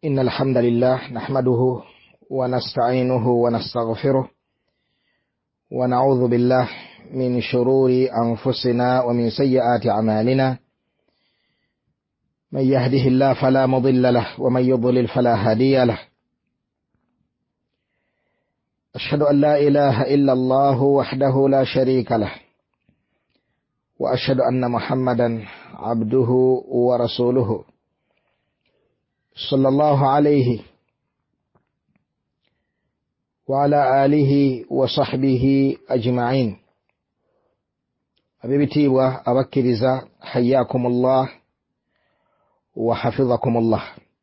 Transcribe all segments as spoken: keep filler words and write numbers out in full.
إن الحمد لله نحمده ونستعينه ونستغفره ونعوذ بالله من شرور أنفسنا ومن سيئات أعمالنا من يهده الله فلا مضل له ومن يضلل فلا هادي له أشهد أن لا إله إلا الله وحده لا شريك له وأشهد أن محمدا عبده ورسوله صلى الله عليه وعلى آله وصحبه أجمعين. أبيبتي وأبكرزا حياكم الله وحفظكم الله.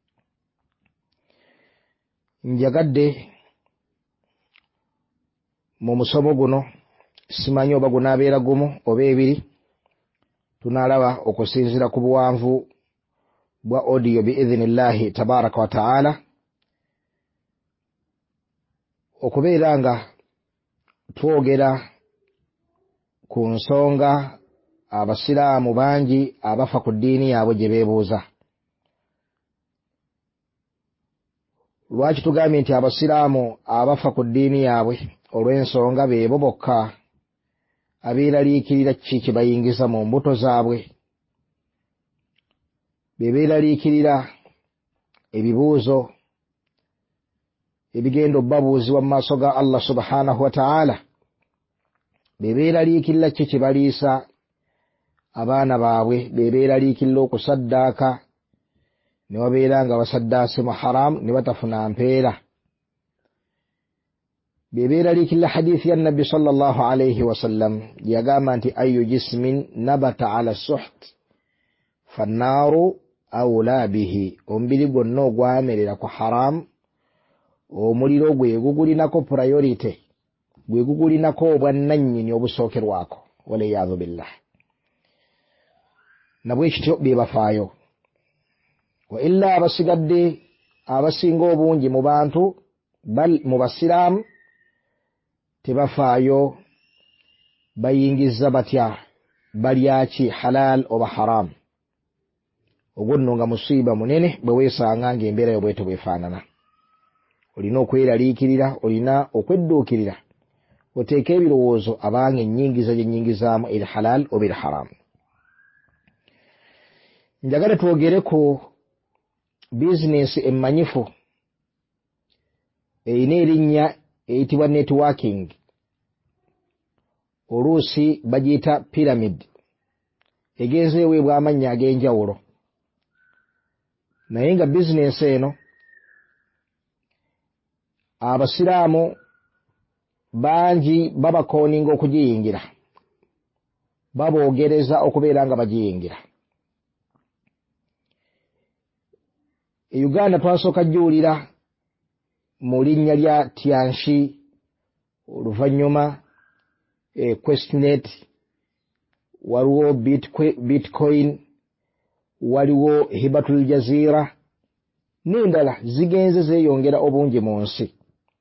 njagadde mu musomo guno simanyi oba gunaabeera gumu oba ebiri tunaalaba okusinziira ku buwanvu bwa audio biidhinillahi tabaraka wa taala okubeera nga twogera ku nsonga abasiraamu bangi abafa ku ddiini yaabwe gye beebuuza. Lwaki tugambye nti abasiraamu abafa ku ddiini yaabwe olw'ensonga beebo bokka abeeraliikirira kiki kye bayingiza mu mbuto zaabwe, be beeraliikirira ebibuuzo ebigenda obbabuuzibwa mu maaso ga Allah subhanahu wa ta'ala, be beeraliikirira kiki kye baliisa abaana baabwe, be beeraliikirira okusaddaaka ne wabeera nga basaddaase mu haramu ne batafuna mpeera, be beeraliikirira hadiisi ya nabbi sallallahu alayhi wasallam gye yagamba nti ayu jismin nabata ala suht fannaaru awla bihi, omubiri gwonna ogwamerera ku haramu omuliro gwe gugulinako priority, gwe gugulinako obwannannyini obusookerwako, waliyadhu billah. nabwe kityo bye bafaayo. wa illa abasigadde abasinga obungi mu bantu bal mu basiraamu tebafaayo bayingiza batya, balyaki halal oba haramu. ogwo nno nga musiiba munene bwe weesanga ng'embeera yo bwetyo bwefaanana. olina okweraliikirira, olina okwedduukirira, oteeka ebirowoozo abanga ennyingiza gye nnyingizaamu eri halal oba eri haramu. njagala twogere ku bizinesi emmanyifu erina erinnya eyitibwa networking, oluusi bagiyita pyramid, egenza eweebwa amannya ag'enjawulo, naye nga bizinesi eno abasiraamu bangi babakooninga okugiyingira, baboogereza okubeera nga bagiyingira. e Uganda twasooka jjuwulira mu linnya lya Tianshi, oluvannyuma e Questnet, waliwo Bitcoin, waliwo Hibatul Jazeera n'endala zigenze zeeyongera obungi mu nsi.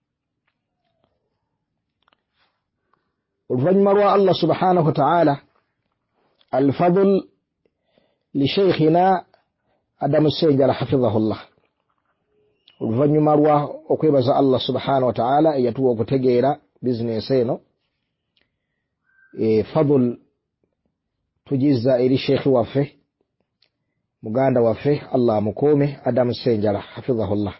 oluvannyuma lwa Allah subhanahu wa ta'ala, al-fadl li shaykhina Adamu Ssenjala hafidhahullah, oluvannyuma lwa okwebaza Allah subhanahu wa ta'ala eyatuwa okutegeera bizinesi eno, e fadl tugizza eri sheekhi waffe muganda waffe Allah amukuume Adamu Ssenjala hafidhahullah.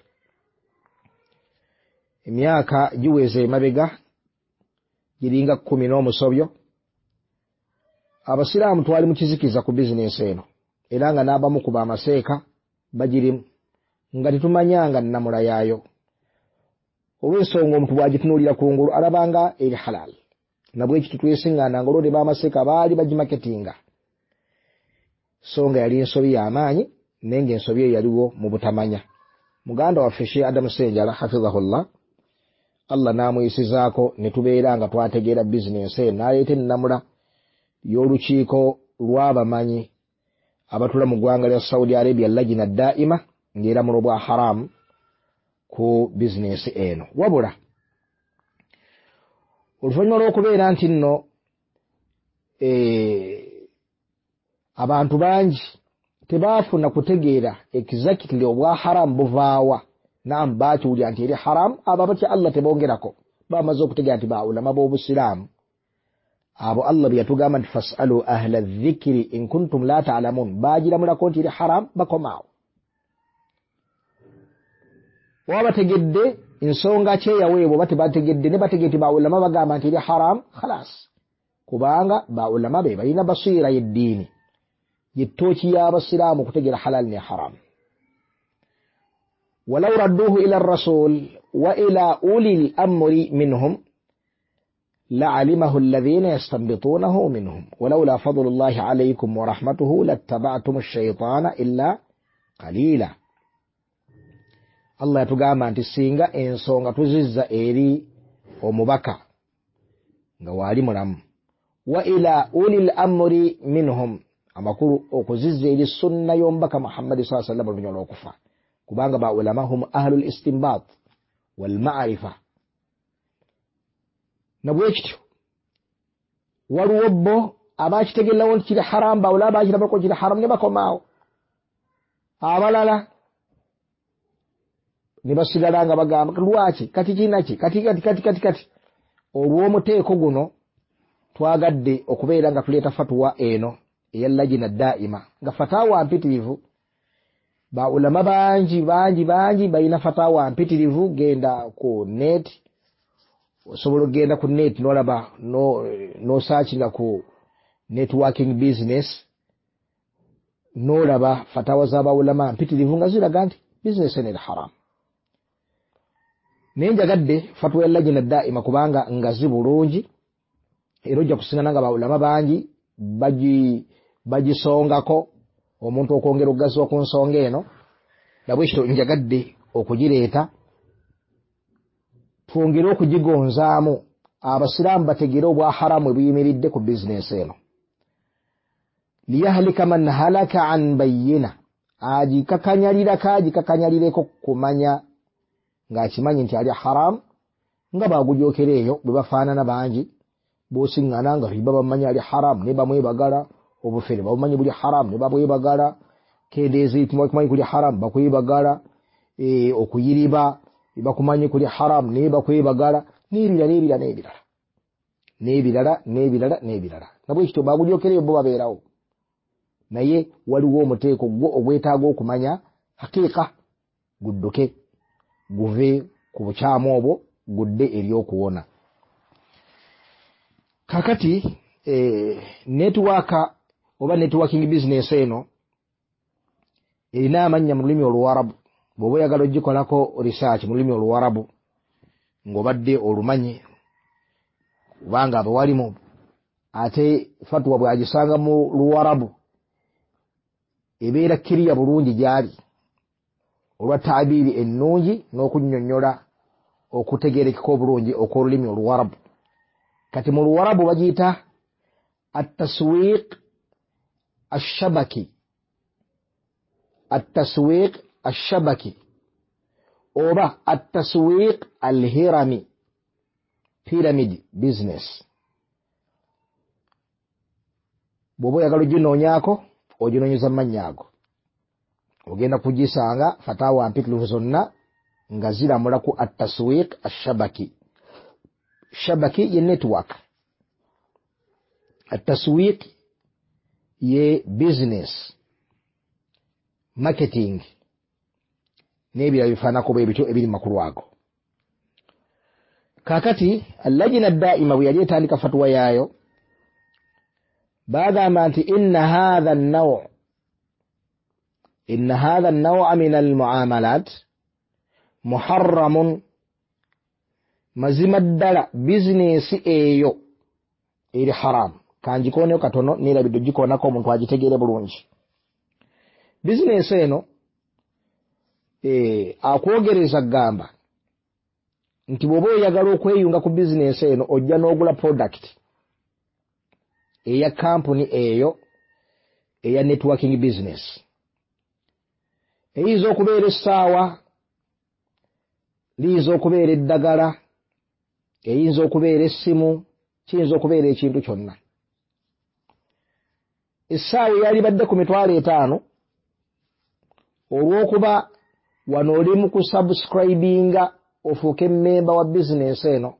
emyaka giweze emabega giringa kkumi n'omusobyo abasiraamu twali mu kizikiza ku bizinesi eno, era nga n'abamu ku bamaseeka bagirimu nga tetumanyanga nnamula yaayo, olw'ensonga omuntu bw'agitunuulira kungulu alabanga eri halal, nabwe kiti twesiŋŋaananga olwo ne bamaseeka baali bagimaketinga, so nga yali ensobi y'amaanyi naye ng'ensobi eyo yaliwo mu butamanya. muganda waffe Sheikh Adamu Ssenjala hafidhahullah, Allah n'amuyisizaako ne tubeera nga twategeera bizinesi eno, n'aleeta ennamula y'olukiiko lw'abamanyi abatula mu ggwanga lya Saudi Arabia, Lajina Daima, ng'era mulo bwa haramu ku bizinesi eno. wabula oluvannyuma lw'okubeera nti nno e, abantu bangi tebaafuna kutegeera exactly obwa haram buvaawa naam bakiwulira nti eri haram abo abatya Allah tebongerako bamaze okutegeera nti baulama b'obusiraamu abo Allah byatugamba nti fasalu ahla dhikri in kuntum la ta'lamun bagiramulako nti eri haram bakomaawo wabategedde ensonga kyeyaweebwa batebategedde ne bategedde nti baulama bagamba nti eri haram khalas kubanga baulama be balina basiira y'eddiini yitooki y'abasiraamu kutegeera halal ne haram ولو ردوه إلى الرسول وإلى أولي الأمر منهم لعلمه الذين يستنبطونه منهم ولولا فضل الله عليكم ورحمته لاتبعتم الشيطان إلا قليلا الله يتقام أنت السينغا إن سونغا تزز إيري ومبكى نوالي مرم وإلى أولي الأمر منهم أما كورو أكزز إيري السنة يوم بكى محمد صلى الله عليه وسلم بن يلوكفا kubanga ba ulama hum ahlul istinbat wal ma'rifa nabwekityo waluwobbo abakitegella won kiri haram ba ulama bakira bako kiri haram ne bakomaawo abalala ne basigalanga bagamba lwaki kati kinaki kati kati kati kati kati olw'omuteeko guno twagadde okubeera nga tuleeta fatwa eno eyallajina daima nga fatawa mpitirivu ba ulama banji banji banji bayina fatawa mpitirivu genda ku net osobola genda ku net nolaba no no search nga ku networking business nolaba fatawa za ba ulama mpitirivu nga ziraga nti business ene haram nenjagadde fatwa yallajina daima kubanga ngazi bulungi erojja kusingana nga ba ulama banji baji bagisongako omuntu okwongera ogazi ku nsonga eno nabwekityo njagadde okugireeta twongere okugigonzaamu abasiraamu bategere obwa haramu buyimiridde ku bizinesi eno liyahlika man halaka an bayyina agikakanyalira kagikakanyalireko kumanya ng'akimanyi nti ali haramu nga bagujookera eyo bwe bafaanana bangi bosiŋŋana nga riba bamanyi ali haramu ne bamwebagala obufere bamanyi buli haram ne babwebagala kendeezi tumanyi kuli haram bakwebagala e okuyiriba bakumanyi kuli haram ne bakwebagala n'ebirala n'ebirala n'ebirala n'ebirala n'ebirala n'ebirala nabwe kityo bagujokereyo bo babeerawo naye waliwo omuteeko gwo ogwetaaga okumanya hakiika gudduke guve ku bukyamu obwo gudde eri okuwona kakati e, network oba networking business eno erina amanya mu lulimi oluwarabu bw'oba oyagala ogikolako research mu lulimi oluwarabu ng'obadde olumanyi kubanga abawalimu ate fatwa bw'agisanga mu luwarabu ebeera kiriya bulungi gyali olwa taabiiri ennungi n'okunnyonnyola okutegeerekeka obulungi okw'olulimi oluwarabu kati mu luwarabu bagiyita at-taswiq الشبكي التسويق الشبكي أو التسويق الهرمي pyramid business bobo yagalo jino nyako ojino nyuza manyago ogenda kujisanga fatawa mpitlu zonna ngazira mulaku at-taswiq ash-shabaki shabaki ye network at-taswiq ye business marketing nebira bifana ko bebito ebiri makulu ago kakati allajina daima buyali tandika fatwa yayo baada manti inna hadha an-naw' inna hadha an-naw' min al-mu'amalat muharramun mazima ddala business eyo eri haram kanjikone katono nira bidujikona ko omuntu agitegere bulungi business eno eh akwogereza gamba nti bobo yagalo kweyunga ku business eno ojja n'ogula product eya company eyo eya networking business eizo okubeera essaawa liizo okubeera eddagala eyinza okubeera essimu kiyinza okubeera ekintu kyonna essaawa yali badde ku mitwalo etaano olwokuba wano oli mu kusubscribinga ofuuke member wa business eno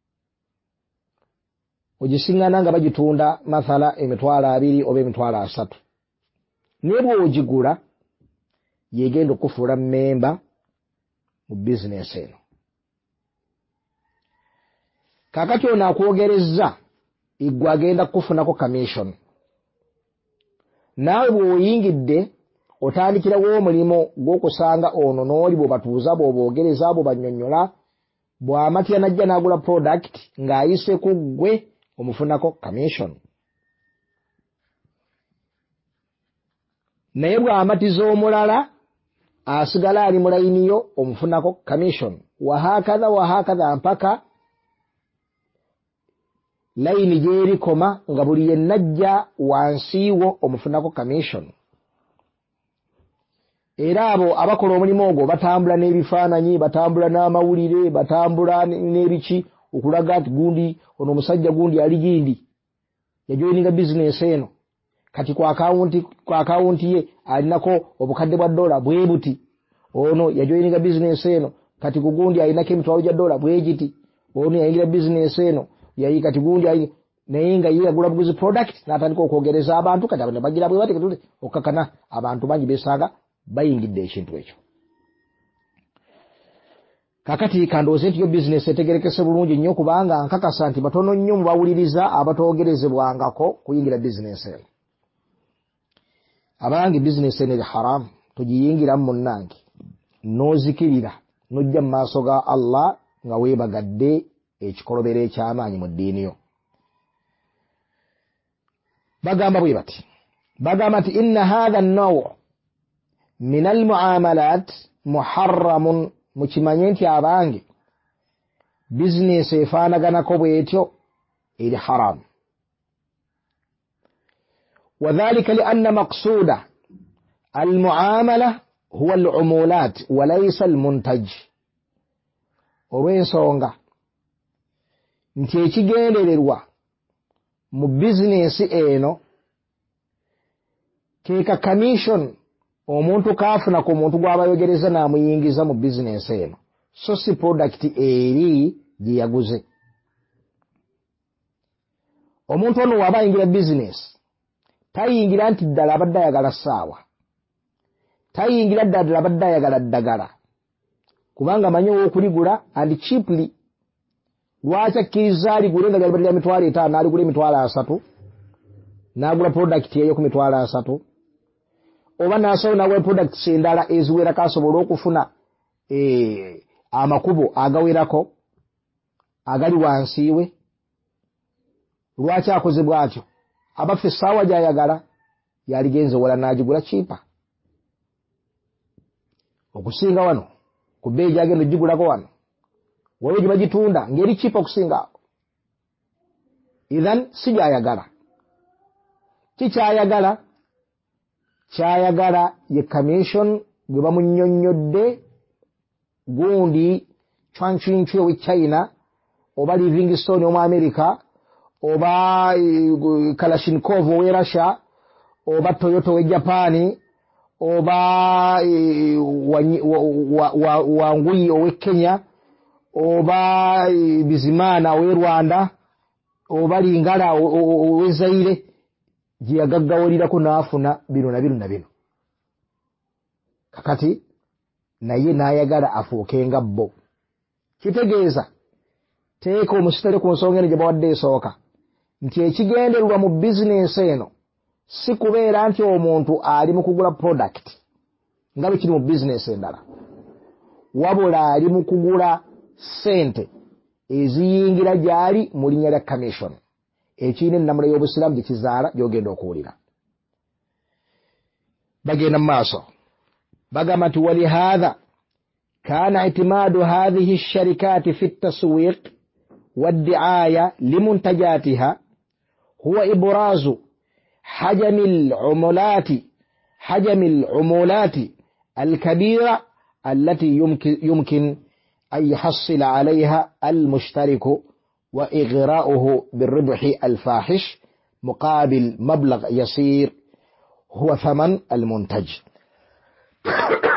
ogisingana nga bagitunda mathala emitwalo abiri oba emitwalo asatu naye bw'ogigula yegenda okufuula member mu business eno. Kakati ono akwogerezza igwe agenda kufunako commission. Naawe bw'oyingidde otandikirawo omulimo gw'okusanga ono n'oli bw'obatuuza bw'oboogereza bw'obanyonnyola bw'amatya najja n'agula product ng'ayiseku ggwe omufunako commission. Naye bw'amatiza omulala asigala ali mu layiniyo omufunako commission. Wahakadha wahakadha mpaka layini gy'erikoma nga buli yennajja wansiiwo omufunako commission. Era abo abakola omulimu ogwo batambula n'ebifaananyi, batambula n'amawulire, batambula n'ebiki okulaga nti gundi ono omusajja gundi ali gindi yajoyininga bizinesi eno kati ku akawunti ku akawunti ye alinako obukadde bwa dola bwe buti, ono yajoyininga bizinesi eno kati ku gundi alinako emitwalo gya dola bwe giti, ono yayingira bizinesi eno yayi kati gundi ayi naye nga ye yagula buguzi product n'atandika okwogereza abantu kati abantu bagira bwe bati kati okakana abantu bangi beesaaga bayingidde ekintu ekyo. Kakati kandooze nti yo business etegerekese bulungi nnyo kubanga nkakasa nti batono nnyo mu bawuliriza abatoogerezebwangako kuyingira business eno. Abange business eno eri haramu togiyingiramu munnange n'ozikirira n'ojja mu maaso ga Allah nga weebagadde ekikolobero eky'amaanyi mu ddiini yo. Bagamba bwe bati bagamba nti inna hadha an-naw' min al-mu'amalat muharramun, mukimanye nti abange business efaanaganako bwetyo eri haramu. وذلك لأن مقصود المعاملة هو العمولات وليس المنتج. olw'ensonga nti ekigendererwa mu bizinesi eno keka commission omuntu kaafuna ku muntu gw'abayogereza n'amuyingiza mu bizinesi eno, so si product eri gye yaguze. Omuntu ono waba ayingira bizinesi tayingira nti ddala abadde ayagala ssaawa, tayingira ddala abadde ayagala ddagala kubanga manyi ow'okuligula and cheaply. Lwaki akkiriza aligule nga lyali mitwalo etaano n'aligula emitwalo asatu n'agula product eyo ku mitwalo asatu, oba n'asawo n'agula product endala eziwerako asobole okufuna e, amakubo agawerako agali wansi we? Lwaki akoze bw'atyo? Abaffe essaawa gy'ayagala yaligenze wala n'agigula chipa okusinga wano ku bbeeyi gy'agenda ogigulako wano waliwo gye bagitunda ng'eri chipa okusinga awo. Ithan si gy'ayagala. Kikyayagala kyayagala ye commission gwe bamunnyonnyodde gundi Chwanchinchwe we China oba Livingstone omu America oba Kalashnikov we Russia oba Toyota we Japan oba Wangui owe Kenya oba Bizimana we Rwanda oba Lingala owe Zaire gye yagaggawulirako n'afuna bino na bino na bino. Kakati naye n'ayagala afuuke nga bo. Kitegeeza teeka omusitale ku nsonga eno gye bawadde esooka nti ekigendererwa mu bizinesi eno si kubeera nti omuntu ali mu kugula product nga bwe kiri mu bizinesi endala, wabula ali mu kugula ssente eziyingira gy'ali mu linnya lya commission ekirina ennamula y'obusiraamu gye kizaala gy'ogenda okuwulira. Bagenda mu maaso bagamba nti walihaadha كان اعتماد هذه الشركات في التسويق والدعاية لمنتجاتها هو إبراز حجم العمولات حجم العمولات الكبيرة التي يمكن, يمكن أن يحصل عليها المشترك وإغراؤه بالربح الفاحش مقابل مبلغ يسير هو ثمن المنتج.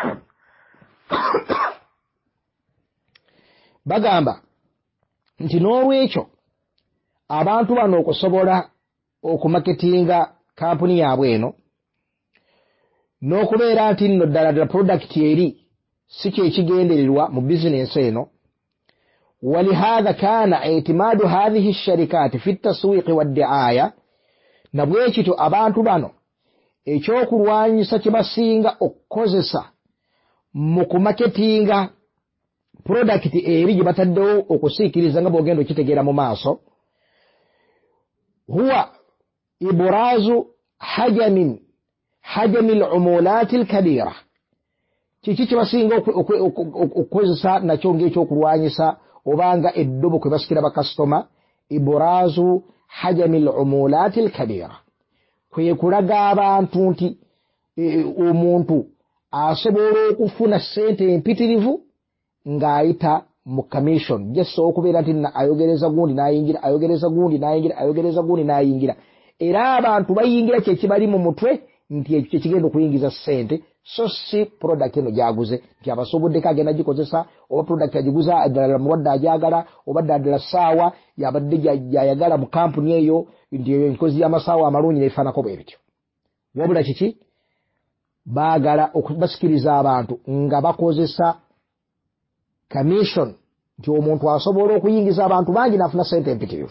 bagamba nti n'olwekyo abantu bano okusobola okumaketinga kampuni yaabwe eno n'okubeera nti nno ddala ddala product eri si kyekigendererwa mu bizinensi eno ولهذا كان اعتماد هذه الشركات في التسويق والدعاية nabwekito abantu bano ekyokulwanyisa kye basinga okukozesa mu kumaketinga product eri gye bataddewo okusiikiriza nga bw'ogenda okitegeera mu maaso huwa ibrazu hajamin hajami al-umulati al-kabira kiki kye basinga okukozesa nakyo ng'ekyokulwanyisa obanga eddobo kwe basikira bakasitoma ibrazu hajami al-umulati al-kabira kwe kulaga abantu nti omuntu asobola okufuna ssente empitirivu ng'ayita mu commission just okubeera nti ayogereza gundi n'ayingira ayogereza gundi n'ayingira ayogereza gundi n'ayingira era abantu bayingira kye kibali mu mutwe nti ekyo kye kigenda okuyingiza ssente so si product eno gyaguze nti abasoboddeko agenda gikozesa oba product agiguza ddala mulwadde agyagala oba ddala ssaawa yabadde gyayagala mu kampuni eyo nti enkozi y'amasaawa amalungi neefaanako bwe bityo wabula kiki baagala okubasikiriza abantu nga bakozesa commission nti omuntu asobola okuyingiza abantu bangi n'afuna ssente empitirivu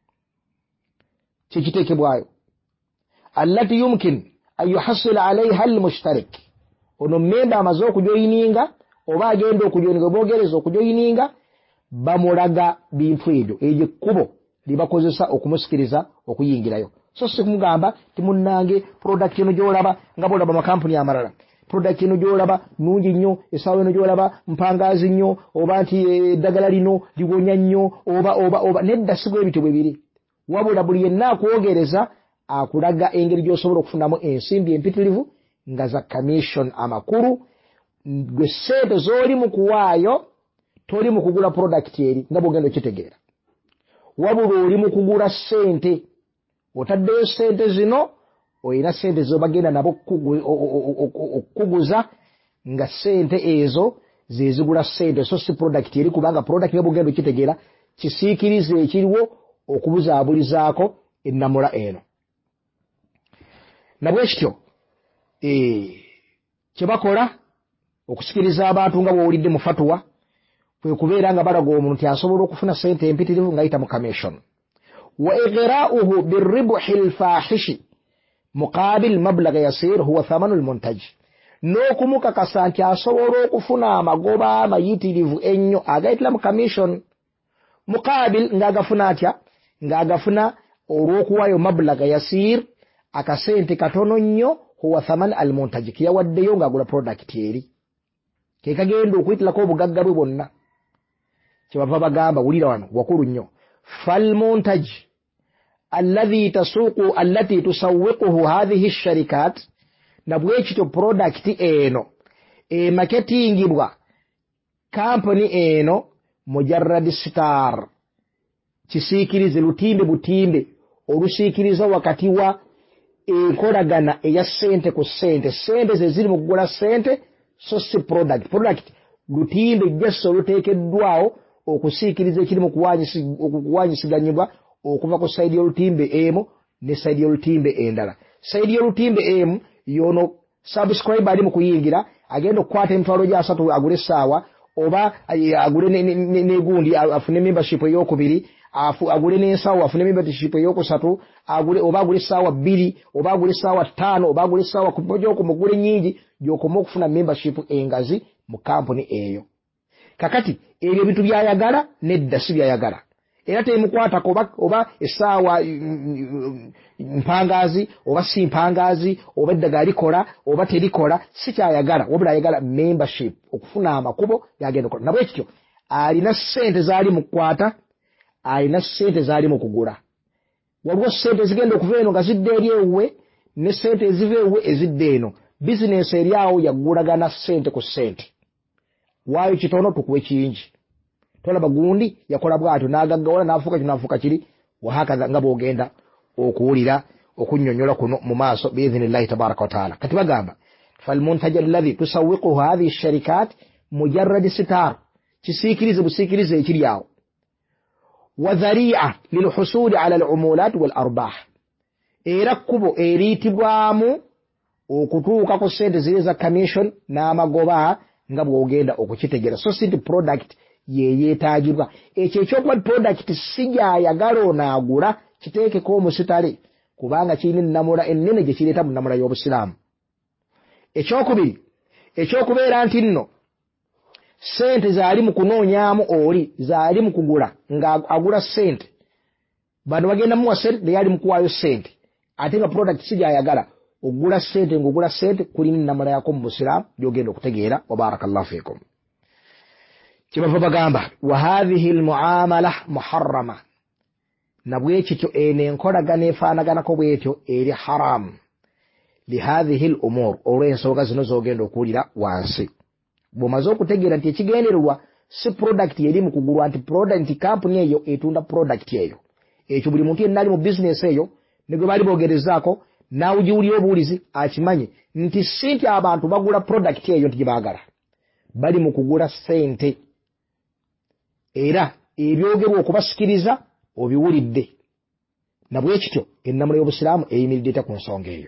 kikiteekebwayo allati yumkin an yuhassila alaiha almushtarik ono mmemba amaze okujoyininga oba agenda okujoyininga boogereza okujoyininga bamulaga bintu ebyo egyo ekkubo libakozesa okumusikiriza okuyingirayo so si kumugamba timunnange product eno gyolaba nga bolaba makampuni amalala product eno gyolaba nungi nnyo esaawa eno gyolaba mpangazi nnyo oba nti eddagala lino liwonya nnyo oba oba oba nedda si bwe bityo bwe biri wabula buli yenna akwogereza akulaga engeri gy'osobola okufunamu ensimbi empitirivu nga za commission amakulu gwe ssente z'oli mu kuwaayo toli mu kugula product eri nga bw'ogenda okitegeera wabula oli mu kugula ssente otaddeyo ssente zino olina ssente z'obagenda nabo okukuguza nga ssente ezo ze zigula ssente so si product eri kubanga product nga bw'ogenda okitegeera kisiikirize ekiriwo okubuzaabulizaako ennamula eno nabwe kityo kye bakola okusikiriza abantu nga bw'owulidde mu fatuwa kwe kubeera nga balaga omuntu nti asobola okufuna ssente empitirivu ng'ayita mu commission wa ighraa'uhu birribuhi alfaahishi muqaabil mablaga yasiir huwa thamanu almuntaj n'okumukakasa nti asobola okufuna amagoba amayitirivu ennyo agayitira mu commission muqaabil ng'agafuna atya ng'agafuna olw'okuwaayo mablaga yasiir akasente katono nnyo huwa thaman almuntaj kiyawaddeyo ng'agula product eri ke kagenda okuyitirako obugagga bwe bwonna kyebava bagamba wulira wano wakulu nnyo falmuntaj alladhi tasuuqu allati tusawwiquhu hadhihi sharikat nabwekityo product eno emaketingibwa kampuni eno mujarrad star kisiikirize lutimbe butimbe olusiikiriza wakati wa enkolagana eya ssente ku ssente ssente ze ziri mu kugula ssente so si product product lutimbe jjassa oluteekeddwawo okusiikiriza ekiri mu kuwanyisiganyibwa okuva ku sayidi y'olutimbe emu ne sayidi y'olutimbe endala sayidi y'olutimbe emu yono subscribe ali mu kuyingira agenda okukwata emitwalo gy'asatu agule essaawa oba agule n'egundi afune membership ey'okubiri agule n'ensaawa afune membership ey'okusatu agule oba agule essaawa bbiri oba agule essaawa ttaano oba agule essaawa gy'okumugule nnyingi gy'okoma okufuna membership engazi mu kampuni eyo kakati ebyo bintu byayagala nedda si byayagala era temukwatako oba, oba essaawa mpangazi oba si mpangazi oba eddagala likola oba terikola si kyayagala wabula ayagala membership okufuna amakubo yagenda okola nabwe kityo alina ssente zaali mu kukwata alina ssente zaali mu kugula waliwo ssente zigenda okuva eno nga zidde eri ewuwe ne ssente eziva ewuwe ezidde eno bizinensi eri awo yagulagana ssente ku ssente waayo kitono tukuwe kiyingi tolaba gundi yakola bwatyo n'agaggawala n'afuuka kino n'afuuka kiri wahakaza nga bw'ogenda okuwulira okunnyonnyola kuno mu maaso biidhinillahi tabaraka wa taala kati bagamba falmuntaj alladhi tusawwiquhu hadhihi sharikat mujarrad sitar kisiikirize busiikirize ekiri awo. Wa dhari'a lilhusuli ala alumulat wal arbah, era kkubo eriyitibwamu okutuuka ku ssente ziri za commission n'amagoba nga bw'ogenda okukitegera. So si nti product yeyeetaagibwa. Ekyo ekyokuba product si gy'ayagala onaagula kiteekeko omusitale kubanga kirina ennamula ennene gye kireeta mu nnamula y'Obusiraamu. Ekyokubiri, ekyokubeera nti nno ssente zaali mu kunoonyaamu oli zaali mu kugula nga agula ssente, bano bagenda muwa ssente naye ali mu kuwaayo ssente ate nga product si gy'ayagala. Ogula ssente ng'ogula ssente kulina ennamula yako mu Busiraamu gy'ogenda okutegeera. Wa barakallahu fiikum. Kyebava bagamba wa hadhihi almuamala muharrama, nabwe kityo eno enkolagana efaanaganako bwetyo eri haramu li hadhihi al-umur, olw'ensonga zino z'ogenda okuwulira wansi. Bw'omaze okutegeera nti ekigendererwa si product yeri mu kugulwa, nti product nti kampuni eyo etunda product eyo, ekyo buli muntu yenna ali mu business eyo ne gwe bali boogerezaako n'awugiwulira obuwulizi akimanyi nti si nti abantu bagula product eyo nti gyebaagala, bali mu kugula ssente. Era ebyogerwa okubasikiriza obiwulidde, nabwe kityo ennamula y'Obusiraamu eyimiridde ete ku nsonga eyo.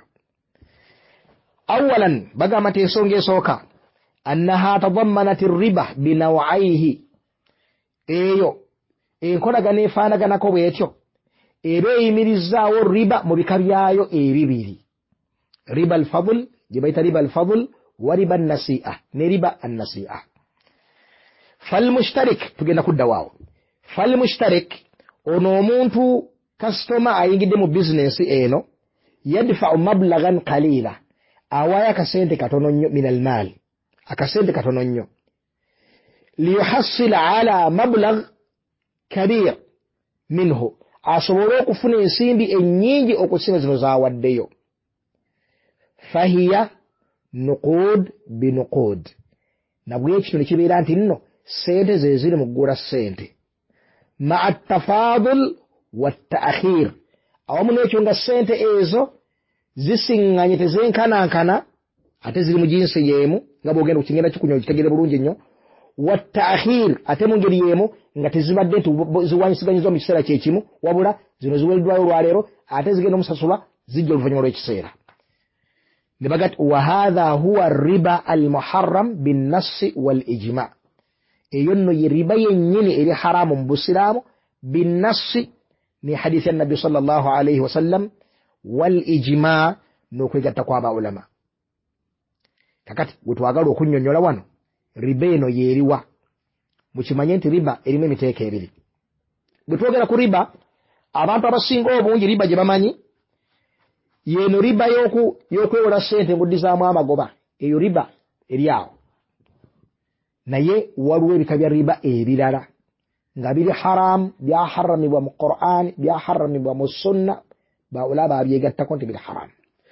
Awalan bagamba nti ensonga esooka annaha tadammanat riba binawaihi, eyo enkolagana efaanaganako bwetyo era eyimirizzaawo riba mu bika byayo ebibiri. Riba alfadl gye bayita riba alfadl wa riba annasi'a ne riba annasi'a. Falmushtarik tugenda kudda waawo. Falmushtarik ono omuntu kasitoma ayingidde mu bizinensi eno yadfa'u mablagan qalila, awaya akasente katono nnyo min almaal, akasente katono nnyo liyuhassila ala mablag kabir minhu, asobole okufuna ensimbi ennyingi okusinga zino zaawaddeyo. Fahiya nuqud binuqud, nabwe ekyo ne kibeera nti nno ssente ze ziri mu kugula ssente maa tafaadul wa ta'khir, awamu n'ekyo nga ssente ezo zisiŋŋanye tezenkanankana ate ziri mu jinsi y'emu nga bw'ogenda kukigenda kikunya okitegere bulungi nnyo. Wa ta'khir ate mu ngeri y'emu nga tezibadde nti ziwanyisiganyiza mu kiseera kyekimu, wabula zino ziweereddwayo olwaleero ate zigenda omusasulwa zijja oluvannyuma lw'ekiseera. Ne bagati wa hadha huwa riba almuharram binnassi wal ijma, eyo nno ye riba yennyini eri haramu mu Busiraamu binnassi ni hadithi ya Nabbi sallallahu alayhi wa sallam wal ijma n'okwegatta kw'aba ulama. Kakati gwe twagala okunnyonnyola wano riba eno yeeriwa, mukimanye nti riba erimu emiteeka ebiri. Bwe twogera ku riba, abantu abasinga obungi riba gye bamanyi yeeno riba y'okwewola ssente ng'oddizaamu amagoba, eyo riba eri awo. Naye waliwo ebika bya riba ebirala nga biri haramu, byaharamibwa mu Qur'an, byaharamibwa mu sunna, baawula babyegattako nti biri haramu.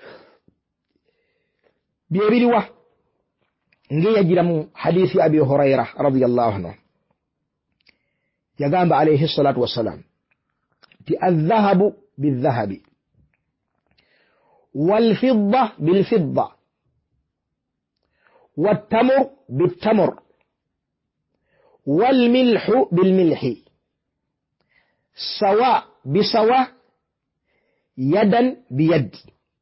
Bye biriwa ng'eyagira mu hadiisi Abi Hurayra radiyallahu anhu, yagamba alayhi salatu wassalam ti adh-dhahabu bidh-dhahabi wal-fidda bil-fidda wat-tamr bit-tamr wal-milhu bil-milhi sawa bisawa yadan biyad,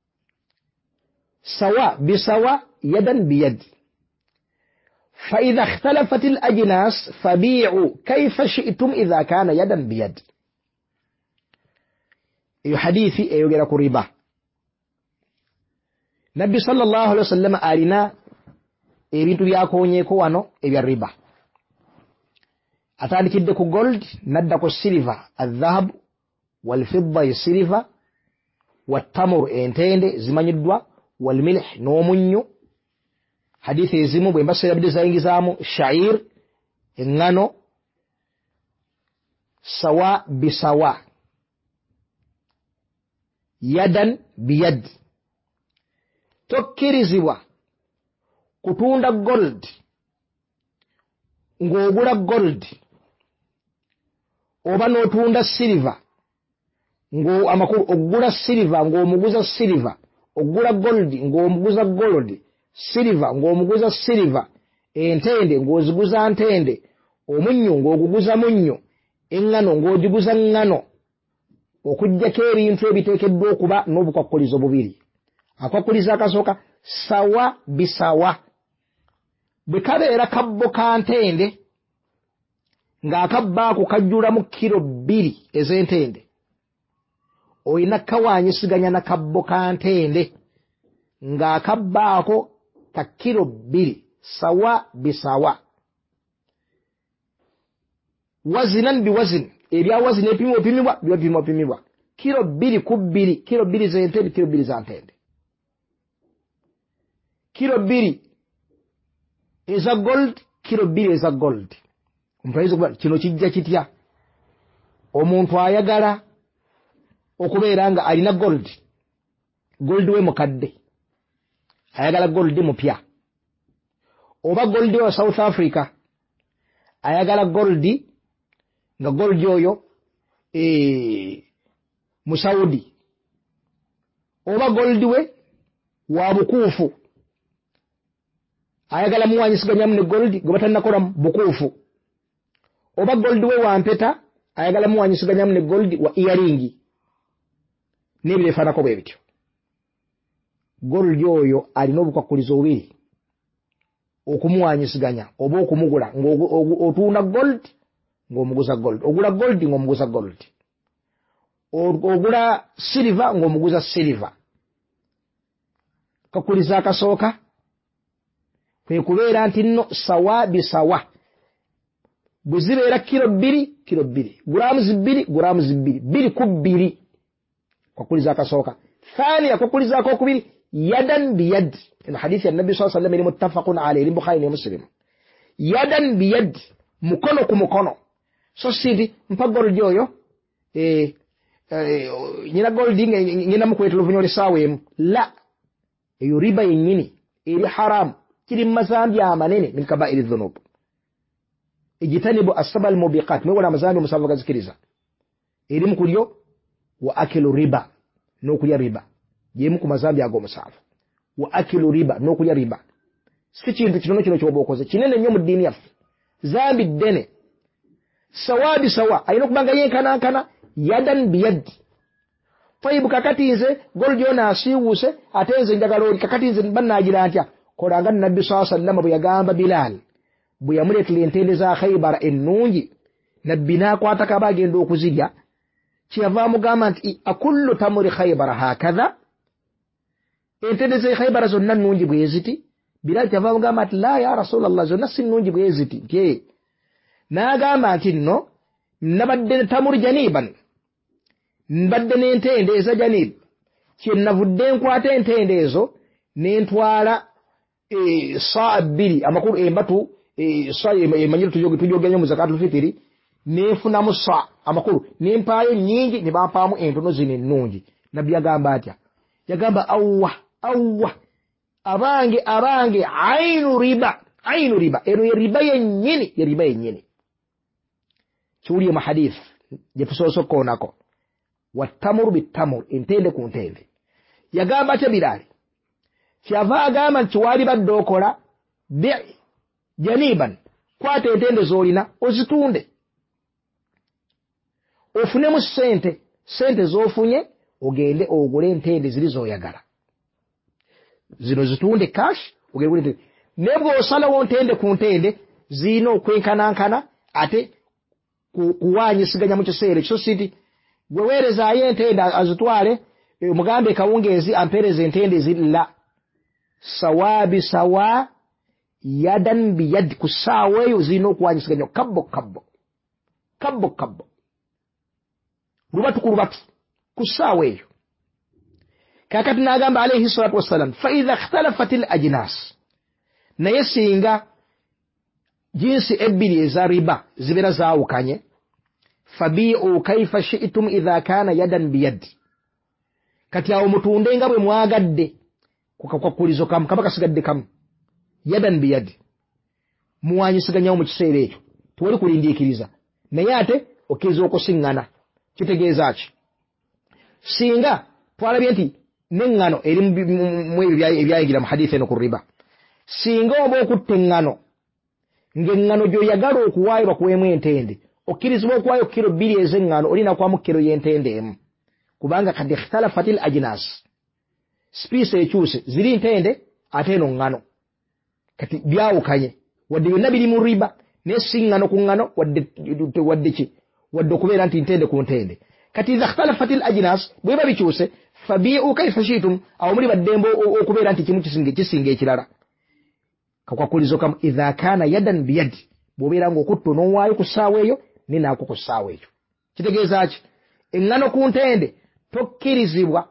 sawa bisawa yadan biyad. فإذا اختلفت الأجناس فبيعوا كيف شئتم إذا كان يدا بيد. أي حديثي أي يقول ربا. نبي صلى الله عليه وسلم أرنا ebintu byakonyeeko wano ebya riba. Atandikidde ku gold nadda ku silver, adhahabu walfidda ya silver, wattamuru entende zimanyiddwa, walmilh n'omunnyo. Hadithi ezimu bwe mbaseera bidde zayingizaamu shair eŋŋano, sawa bisawa yadan biyad. Tokkirizibwa kutunda gold ng'ogula gold oba n'otunda silver ngo amakulu ogula silver ng'omuguza silver, ogula gold ng'omuguza gold, silver ng'omuguza silver, entende ng'oziguza ntende, omunnyo ng'oguguza munnyo, eŋŋano ng'ogiguza ŋŋano, okuggyako ebintu ebiteekeddwa okuba n'obukwakkulizo bubiri. Akwakkulizo akasooka sawa bisawa. Bwe kabeera kabbo ka ntende ng'akabbo ako kajjulamu kiro bbiri ez'entende, olina kawaanyisiganya na kabbo ka ntende ng'akabbo ako ka kiro bbiri, sawa bisawa. Wazinan biwazin, ebya wazin ebipimo opimibwa byo bipimo opimibwa. Kiro bbiri ku bbiri, kiro bbiri z'entende, kiro bbiri za ntende. Kiro bbiri eza gold, kiro bbiri eza gold. Omuntu ayinza okuba kino kijja kitya? Omuntu ayagala okubeera nga alina gold, gold we mukadde, ayagala gold mupya, oba gold wa South Africa ayagala gold nga gold oyo e, mu Saudi, oba gold we wa bukuufu ayagala muwanyisiganyamu ne gold gwe batannakola bukuufu, oba gold we wa mpeta ayagala muwanyisiganyamu ne gold wa earring, n'ebyo ebifaanako bwe bityo. Gold oyo alina obukwakkulizo bubiri okumuwanyisiganya oba okumugula ng'otunda gold ng'omuguza gold, ogula gold ng'omuguza gold, ogula silver ng'omuguza silver. Kakkulizo akasooka kwe kubeera nti nno sawa bisawa. Bwe zibeera kiro bbiri, kiro bbiri, gulaamuzi bbiri, gulaamuzi bbiri, bbiri ku bbiri. Kakkulizo akasooka. Thaniya, kakkulizo akokubiri, yadan biyad. Eno hadithi ya Nabi sallallahu alayhi wa sallam eri muttafaqun alayhi, Bukhari ne Muslim. Yadan biyad, mukono ku mukono. So sinti mpa gold oyo eh, eh nyina gold ngina mukwetelo vunyole sawe la, eyo riba yennyini eri haram, kiri mazambi amanene min kaba'iri dhunub. Ejitanibu asbal mubiqat, mwe wala mazambi musavu gazikiriza eri mukulyo wa akilu riba, n'okulya riba yemu ku mazambi ago musavu. Wa akilu riba, n'okulya riba si kintu kitono kino ky'oba okoze, kinene nnyo mu ddiini yaffe, zambi ddene. Sawabi sawa, ayina okubanga yenkanankana, yadan biyad. Fayibu kakati nze gold yona asiwuse ate nze njagala oli, kakati nze bannaagira ntya? Kolanga Nabbi sallallahu alayhi wa sallam bwe yagamba Bilal bwe yamuleetera entende za Khaybar ennungi, Nabbi n'akwatako aba agenda okuzirya, kyeyava amugamba nti akullu tamuri Khaybar hakadha, entende za Khaybar zonna nnungi bwe ziti? Bilal kyeyava amugamba nti la ya Rasulallah, zonna si nnungi bwe ziti. Nti n'agamba nti nno nabadde tamuri janiban, mbadde n'entende eza janib, kyenavudde nkwata entende ezo n'entwala e, saa bbiri amakulu embatu e, saa emanyiro tujoganya mu zakatul fitiri, n'enfunamu saa amakulu n'empaayo nnyingi ne bampaamu entono zino ennungi. Nabbi yagamba atya? Yagamba awwa awwa abange abange ainu riba, ainu riba, eno ye riba yennyini, ye riba yennyini. Kiwuliye mu hadith gye tusoose okkoonako, wattamuru bittamuru, entende ku ntende. Yagamba atya Bilali? Kyava agamba nti wali badde okola bi janiban, kwata entende z'olina ozitunde ofunemu ssente, ssente z'ofunye ogende ogule entende ziri z'oyagala, zino zitunde cash ogende ogule entende. Ne bw'osalawo ntende ku ntende zirina okwenkanankana ate kuwanyisiganya mu kiseera ekyo. So nti gwe weerezaayo entende azitwale, mugambe kawungeezi ampeereza entende zilla. Sawabi sawa, yadan biyad, ku ssaawa eyo zirina okuwanyisiganya kabbo kabbo kabbo kabbo, lubatu ku lubatu ku ssaawa eyo. Kakati n'agamba alayhi salatu wassalam, fa idha ikhtalafat al ajnas, naye singa jinsi ebbiri eza riba zibeera zaawukanye, fabi'u kaifa shi'tum idha kana yadan biyad, kati awo mutunde nga bwe mwagadde ku kakwakkulizo kamu kaba kasigadde kamu, yadan biyad, muwanyisiganyawo mu kiseera ekyo, tewali kulindiikiriza, naye ate okkiriza okusiŋŋana. Kitegeeza ki? Singa twalabye nti n'eŋŋano eri mu ebyo ebyayigira mu hadithi eno ku riba, singa oba okutta eŋŋano ng'engano gy'oyagala okuwaayo bakuweemu entende okkirizibwa okuwaayo kiro bbiri ez'engano olina kwamu kiro y'entende emu kubanga kad ikhtalafatil ajnas spiisi ekyuse ziri ntende ate eno ngano kati byawukanye wadde byonna biri mu riba naye si ngano ku ngano wadde wadde ki wadde okubeera nti ntende ku ntende kati idha ikhtalafatil ajnas bweba bikyuse fabi'u kayfa shi'tum awo muli baddembe okubeera nti kimu kisinga kisinga ekirala kakwakulizo kamu idha kana yadan biyadi bw'obeera ng'okutta n'owaayo ku ssaawa eyo ninaako ku ssaawa eyo kitegeeza ki engano ku ntende tokkirizibwa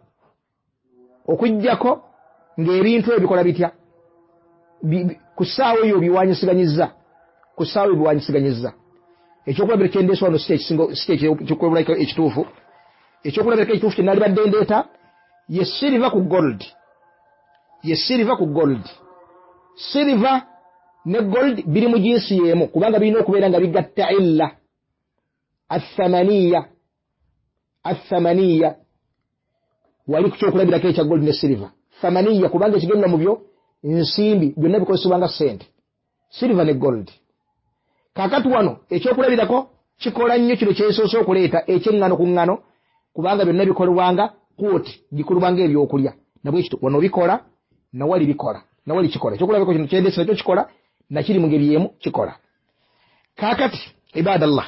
okujjako ng'ebintu ebikola bitya ku ssaawa eyo biwanyisiganyizza ku ssaawa eyo biwanyisiganyizza ekyokulabira kyendeesa wano si ekyokulabirako ekituufu ekyokulabirako ekituufu kye nali badde ndeeta ye siriva ku gold ye siriva ku gold siriva ne gold biri mu jinsi y'emu kubanga birina okubeera nga bigatta illa athamaniya athamaniya wali ku kyokulabirako ekya gold ne siriva thamaniya kubanga ekigenda mu byo nsimbi byonna bikozesebwa nga ssente siriva ne gold kakati wano ekyokulabirako kikola nnyo kino kyesoose okuleeta ekyengano ku ngano kubanga byonna bikolebwanga kwoti gikolebwanga ebyokulya nabwe ekito wano bikola nawali bikola nawali kikola ekyokulabirako kino kyendeesa nakyo kikola nakiri mu ngeri y'emu kikola kakati ibadallah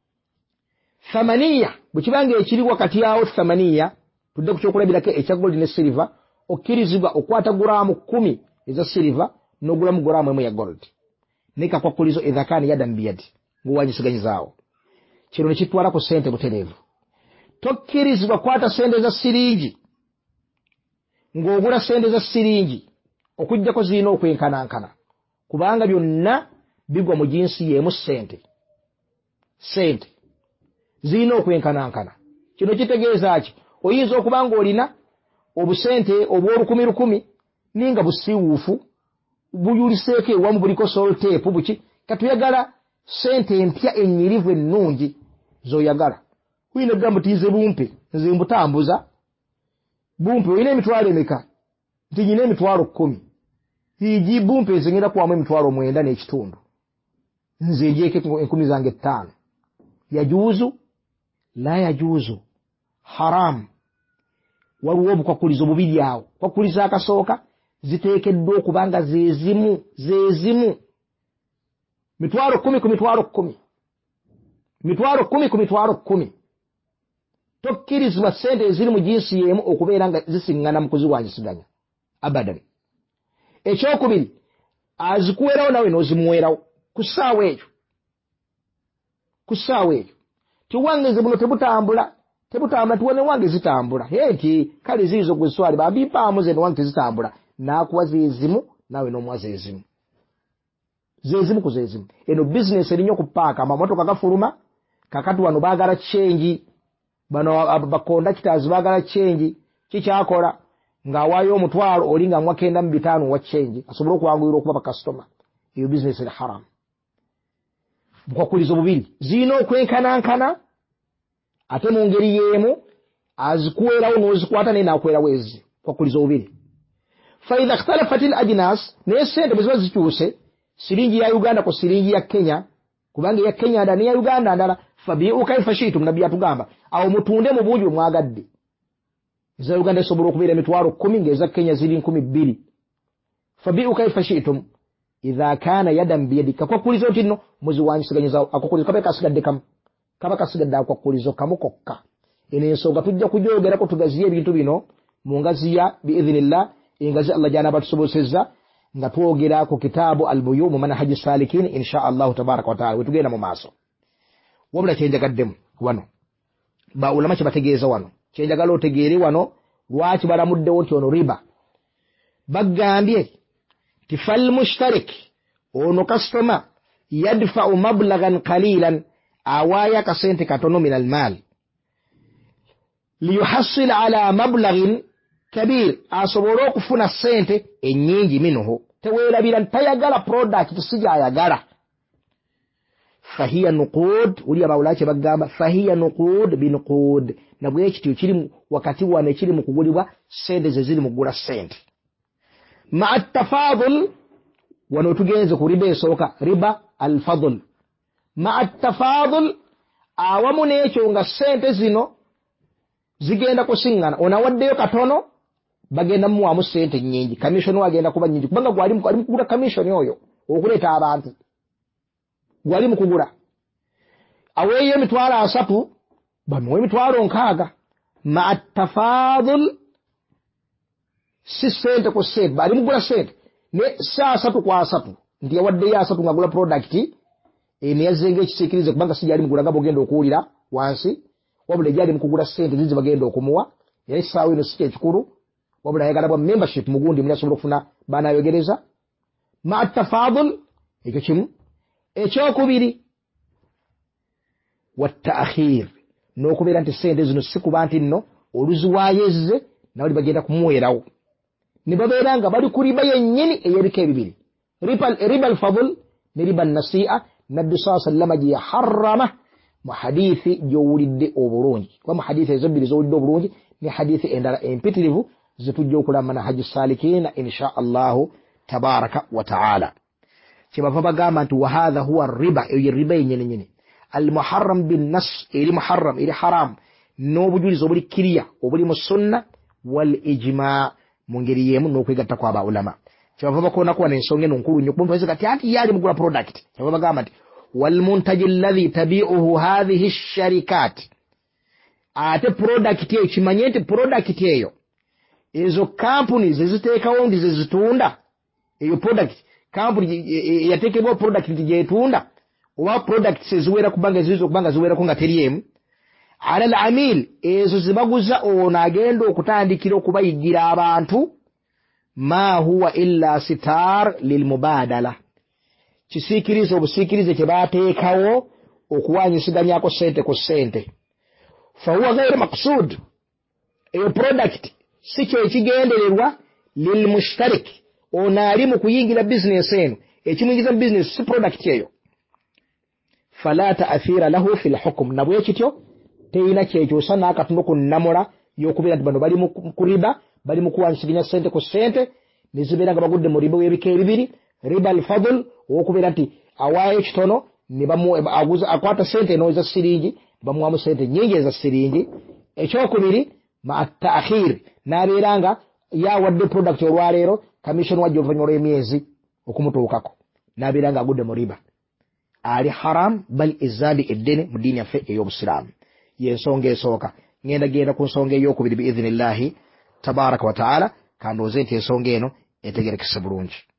thamaniya bwe kibanga ekiri wakati awo thamaniya tudde ku kyokulabirako ekya gold ne siriva okkirizibwa okwata guraamu kumi eza siriva n'ogulamu guraamu emu ya gold naye kakwakulizo idha kana yadan biyadi ng'owanyisaganyizaawo kino ne kitwala ku ssente butereevu tokkirizibwa kwata ssente za siringi ng'ogula ssente za siringi okujjako zirina okwenkanankana kubanga byonna bigwa mu jinsi y'emu ssente ssente zirina okwenkanankana kino kitegeeza ki oyinza okuba ng'olina obusente obw'olukumi lukumi ninga busiiwuufu buyuliseeko ewamu buliko solteepu buki katuyagala ssente empya ennyirivu ennungi z'oyagala oyina okugamba nti nze bumpe nze mbutambuza bumpe olina emitwalo emeka nti nyina emitwalo kkumi igi bumpe nze ngenda kuwamu emitwalo mwenda n'ekitundu nze njeeko enkumi zange ttaano yajuuzu la yajuuzu haramu waliwo obukwakulizo bubiri awo kwakuliza akasooka ziteekeddwa okuba nga zeezimu zeezimu mitwalo kkumi ku mitwalo kkumi mitwalo kkumi ku mitwalo kkumi tokkirizibwa ssente eziri mu jinsi y'emu okubeera nga zisiŋŋana mu kuziwanyisiganya abadan ekyokubiri azikuweerawo nawe n'ozimuweerawo ku ssaawa eyo ku ssaawa eyo tiwangeze buno tebutambula tebutambula tiwane wange zitambula ye nti kale ziizo gwe swali babipaamu ze newange tezitambula n'akuwa zeezimu nawe n'omuwa zeezimu zeezimu ku zeezimu eno bizinesi erinnya okupaaka amamotoka gafuluma kakati wano baagala kyenji bano bakondakitazi baagala kyenji kikyakola ng'awaayo omutwalo oli nga nwa kenda mu bitaano wa kyenji asobole okwanguyira okuba bakasitoma eyo bizinesi eri haramu bukwakulizo bubiri zirina okwenkanankana ate mu ngeri y'emu azikuweerawo n'ozikwata naye naakuweerawo ezi bukwakulizo bubiri faidha ikhtalafatil ajnas naye ssente bwe ziba zikyuse siringi ya uganda ku siringi ya kenya kubanga ya kenya ndala neya uganda ndala fabi'u kayfa shi'tum nabbi atugamba awo mutunde mu bungi omwagadde eza uganda esobola okubeera emitwalo kkumi ng'eza kenya ziri nkumi bbiri fabi'u kayfa shi'tum idha kana yadan biyadi kakwakulizo nti nno muziwanyisiganyizaawo akwakulizo kabe kasigadde kamu kaba kasigadde akwakulizo kamu kokka eno ensonga tujja kujoogerako tugaziye ebintu bino mu ngazi ya biidhinillah engazi Allah jana batusobozesezza nga twogera ku kitaabu albuyu mu manhaji salikin insha allahu tabaraka wa taala wetugenda mu maaso wabula kyenjagaddemu wano ba ulama kye bategeeza wano kyenjagala otegeere wano lwaki balamuddewo nti ono riba bagambye ti fal mushtarik ono kasitoma yadfa'u mablagan qalilan awaaya kasente katono min almaal liyuhassil ala mablagin kabir asobole okufuna ssente ennyingi minuhu teweerabira tayagala product sijayagala fahiya nuqud uli abawulaki bagamba fahiya nuqud binuqud nabwe ekitiyo kiri wakati wane kiri mu kugulibwa ssente ze ziri mu kugula ssente ma attafadul wano tugenze ku riba esooka riba alfadl ma'a tafadul awamu n'ekyo nga sente zino zigenda kusingana onawaddeyo katono bagenda muwamu sente nyingi commission wagenda kuba nyingi kubanga gwali mu kugula commission oyo okuleeta abantu gwali mu kugula aweeyo emitwalo asatu bamuwe emitwalo nkaaga ma'a tafadul si sente ku sente bali mugula sente ne saa asatu kwa asatu nti yawaddeyo asatu nga gula product ene yazenga ekisikirize kubanga si yali mugula ngabo genda okuwulira wansi wabula gyali mu kugula sente zizi bagenda okumuwa yali saawa eno si ekikulu wabula yagala bwa membership mugundi muli asobola okufuna banayogereza ma'a tafadul ekyo kimu ekyokubiri wa ta'khir n'okubeera nti sente zino si kuba nti nno oluziwaayezze nawali bagenda kumuweerawo ne babeera nga bali ku riba yennyini ey'ebika ebibiri riba alfadl ne riba nasi'a nabbi saa sallama gye yaharrama mu hadithi gy'owulidde obulungi kuba mu hadithi ezo bbiri z'owulidde obulungi ne hadithi endala empitirivu zitujja okulama na haji salikina insha allahu tabaraka wa taala kyebava bagamba nti wa hadha huwa riba eyo riba yennyini nyini almuharram binnas eri muharram eri haram n'obujulizi obuli kiriya obuli mu sunna wal ijma mu ngeri yemu n'okwegatta kw'aba ulama kyebava bakoona kuba n'ensonga eno nkulu nnyo kumuntu kati ati yali mugula product kyebava bagamba nti walmuntaji alladhi tabi'uhu hadhihi ash-sharikat ate product eyo kimanye nti product eyo ezo companies eziteekawo ndi zezitunda eyo product company yateekebwa product nti gyetunda oba products eziwera kubanga ezizo kubanga ziwerako nga teriemu ala al-amil ezo zibaguza ono agenda okutandikira okubayigira abantu ma huwa illa sitar lilmubadala kisiikirize obusiikirize kye baateekawo okuwanyisiganyako sente ku sente fahuwa ghairu maqsud eyo product si kyo ekigendererwa lilmushtarik ono ali mu kuyingira bizinesi eno ekimuyingiza mu bizinesi si product eyo fala ta'athira lahu fil hukm nabwe kityo teyina kyekyusa n'akatono ku nnamula y'okubeera nti bano bali mu kuriba bali mu kuwanyisiganya sente ku sente nezibeera nga bagudde mu riba w'ebika ebibiri riba alfadl okubeera nti awaayo kitono ne bamuaguza akwata sente eno eza siringi bamuwamu sente nyingi eza siringi ekyokubiri ma'a ta'khir n'abeera nga yawadde product olwaleero commission wajja oluvannyuma lw'emyezi okumutuukako n'abeera nga agudde mu riba ali haram bal izali eddene mu ddiini yaffe ey'obusiraamu y'ensonga esooka ngenda genda ku nsonga ey'okubiri biidhinillahi tabaraka wa taala kandooze nti ensonga eno etegerekese bulungi